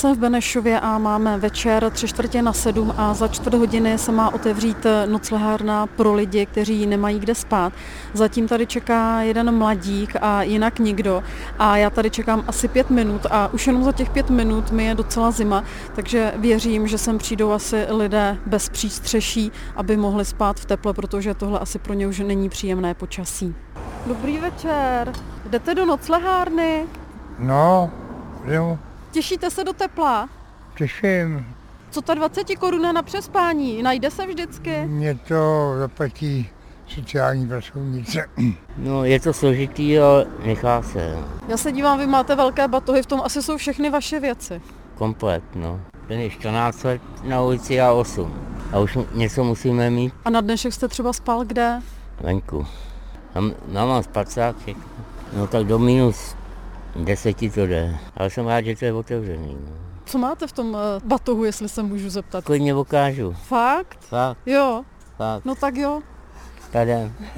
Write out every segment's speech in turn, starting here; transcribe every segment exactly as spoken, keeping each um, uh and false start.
jsem v Benešově a máme večer tři čtvrtě na sedm a za čtvrt hodiny se má otevřít noclehárna pro lidi, kteří nemají kde spát. Zatím tady čeká jeden mladík a jinak nikdo a já tady čekám asi pět minut a už jenom za těch pět minut mi je docela zima, takže věřím, že sem přijdou asi lidé bez přístřeší, aby mohli spát v teple, protože tohle asi pro ně už není příjemné počasí. Dobrý večer. Jdete do noclehárny? No, jo. Těšíte se do tepla? Těším. Co ta dvacet koruna na přespání? Najde se vždycky? Mě to zaplatí sociální pracovnice. No, je to složitý, ale nechá se. Já se dívám, vy máte velké batohy, v tom asi jsou všechny vaše věci. Komplet, no. Ten je čtrnáct let na ulici a osm. A už něco musíme mít. A na dnešek jste třeba spal kde? Venku. Mám, mám spacák, no tak do minus deseti to jde. Ale jsem rád, že to je otevřený. No. Co máte v tom batohu, jestli se můžu zeptat? Klidně ukážu. Fakt? Fakt. Jo. Fakt. No tak jo. Tady.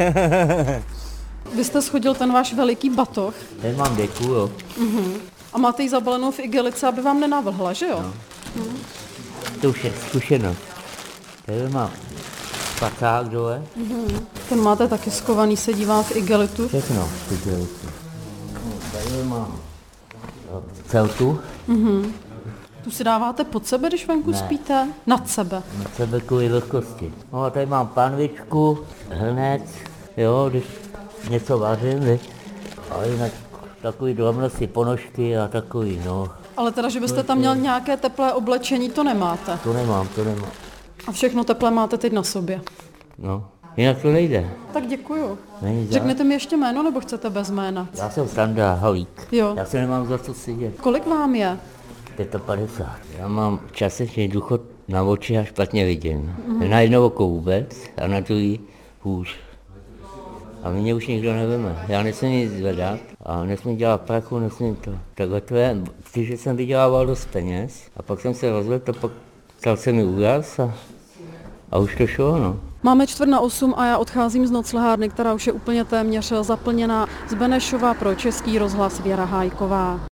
Vy jste schodil ten váš veliký batoh. Ten mám deku, jo. Uh-huh. A máte ji zabalenou v igelice, aby vám nenavlhla, že jo? No. Uh-huh. To už je zkušenost. Tady mám spacák dole. Uh-huh. Ten máte taky schovaný, se dívám v igelitu. Všechno v igelitu. Tady mám celku. Uh-huh. Tu si dáváte pod sebe, když venku ne. spíte? Nad sebe. Nad sebe kvůli vlhkosti. No a tady mám panvičku, hrnec, jo, když něco vařím, viď? A jinak takový drobnosti, ponožky a takový, no. Ale teda, že byste tam měl nějaké teplé oblečení, to nemáte? To nemám, to nemám. A všechno teplé máte teď na sobě? No, jinak to nejde. Tak děkuju. Není Řeknete mi ještě jméno, nebo chcete bez jména? Já jsem Standa Halík. Jo. Já se nemám za co sedět. Kolik vám je? padesát pět. Já mám částečný důchod na oči a špatně vidím. Mm-hmm. Na jedno oko vůbec a na druhý hůř. A mě už nikdo neveme. Já nesmím nic zvedat a nesmím dělat prachu, nesmím to. Takhle to je, když jsem vydělával dost peněz a pak jsem se rozvedl, to pak stal se mi úraz a, a už to šlo, no. Máme čtvrt na osm a já odcházím z noclehárny, která už je úplně téměř zaplněná. Z Benešova pro Český rozhlas Věra Hájková.